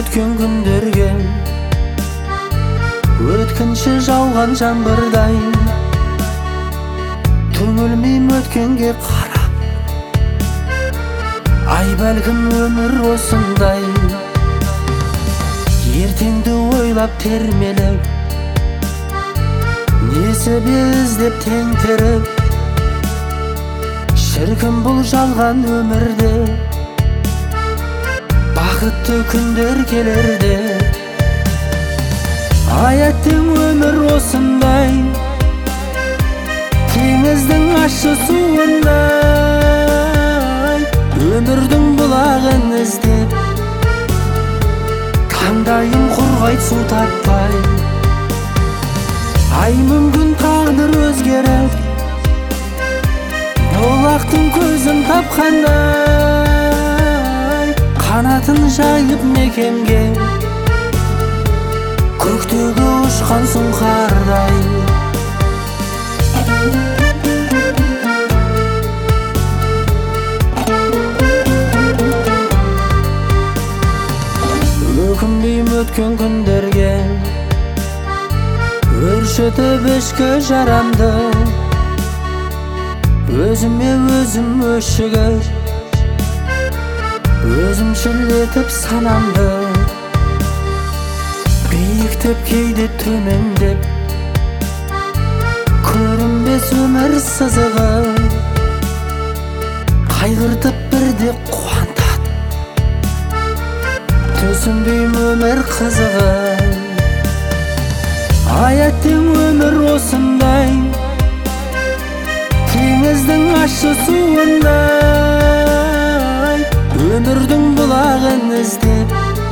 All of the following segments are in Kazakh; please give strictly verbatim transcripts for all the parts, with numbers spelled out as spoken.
өткен күндерге өткінші жауған жаңбырдай түңілмейм өткенге қарап. Ай бәлкім өмір осындай, ертеңді ойлап термелеп, несібе іздеп теңтеріп, шіркін бұл жалған өмірде бақытты күндер келерде. Ай әттең өмір осындай, теңіздің ащы суындай, өмірдің бұлағын іздеп, таңдайым құрғайды су таппай. Ай мүмкін тағдыр өзгеріп, бұлақтың көзін тапқандай, қанатын жайып мекенге, көктегі ұшқан сұңқардай. Өкінбейм өткен күндерге, өршітіп ішкі жарамды, өзіме өзім өшігіп, өзімшіл етіп санамды, биіктеп кейде төмендеп, көрінбес өмір сызығы, қайғыртып бірде қуантады, түсінбейм өмір қызығы. Ай әттең өмір осындай, теңіздің ащы суындай, өмірдің бұлағын іздеп,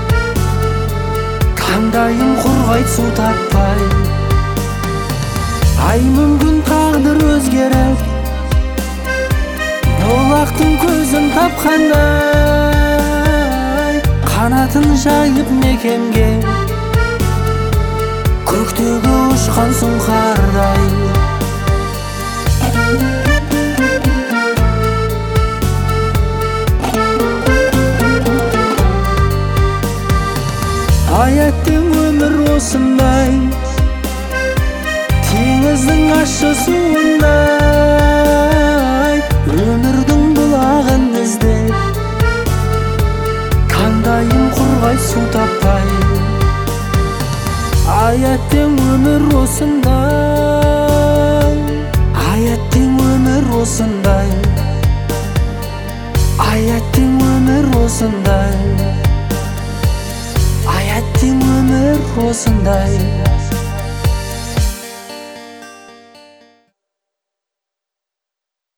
таңдайым құрғайды су таппай. Ай мүмкін тағдыр өзгеріп, бұлақтың көзін тапқандай, қанатын жайып мекенге, көктегі ұшқан сұңқардай. Ай әттең өмір осындай, теңіздің ащы суындай, өмірдің бұлағын іздеп, таңдайым құрғайды су таппай. Ай әттең өмір осындай, ай әттең өмір осындай, ай әттең өмір осындай, ай әттең өмір осындай.